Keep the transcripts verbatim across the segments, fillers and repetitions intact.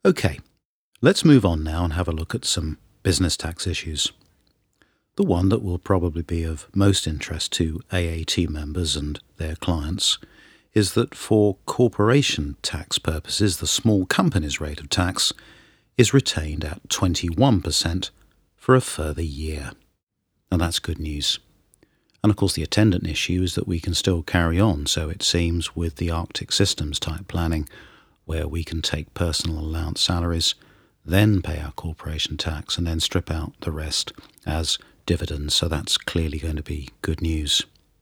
Okay, let's move on now and have a look at some business tax issues. The one that will probably be of most interest to A A T members and their clients is that for corporation tax purposes, the small companies rate of tax is retained at twenty-one percent for a further year. And that's good news. And of course the attendant issue is that we can still carry on, so it seems, with the Arctic Systems type planning, where we can take personal allowance salaries, then pay our corporation tax, and then strip out the rest as dividends, so that's clearly going to be good news.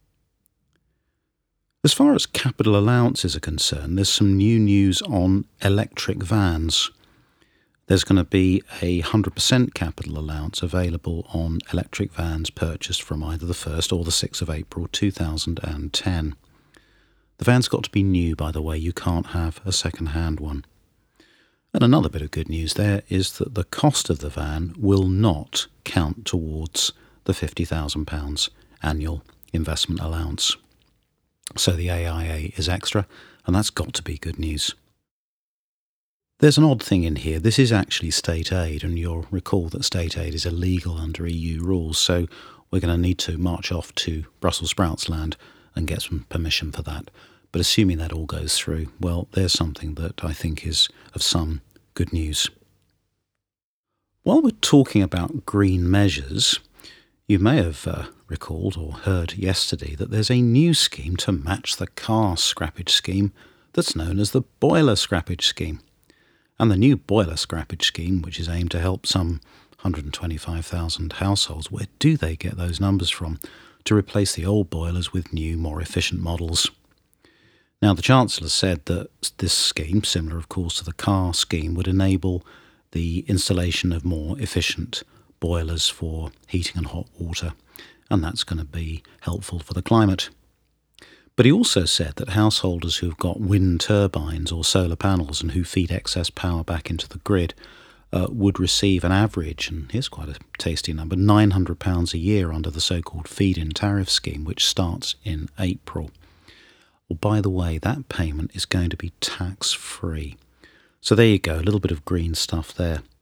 As far as capital allowances are concerned, there's some new news on electric vans. There's going to be a one hundred percent capital allowance available on electric vans purchased from either the first or the sixth of April two thousand ten. The van's got to be new, by the way, you can't have a second-hand one. And another bit of good news there is that the cost of the van will not count towards the fifty thousand pounds annual investment allowance. So the A I A is extra, and that's got to be good news. There's an odd thing in here. This is actually state aid, and you'll recall that state aid is illegal under E U rules, so we're going to need to march off to Brussels sprouts land and get some permission for that. But assuming that all goes through, well, there's something that I think is of some good news. While we're talking about green measures, you may have uh, recalled or heard yesterday that there's a new scheme to match the car scrappage scheme that's known as the boiler scrappage scheme. And the new boiler scrappage scheme, which is aimed to help some one hundred twenty-five thousand households, where do they get those numbers from, to replace the old boilers with new, more efficient models? Now, the Chancellor said that this scheme, similar of course to the car scheme, would enable the installation of more efficient boilers for heating and hot water, and that's going to be helpful for the climate. But he also said that householders who've got wind turbines or solar panels and who feed excess power back into the grid uh, would receive an average, and here's quite a tasty number, nine hundred pounds a year under the so-called feed-in tariff scheme, which starts in April. Well, by the way, that payment is going to be tax-free. So there you go, a little bit of green stuff there.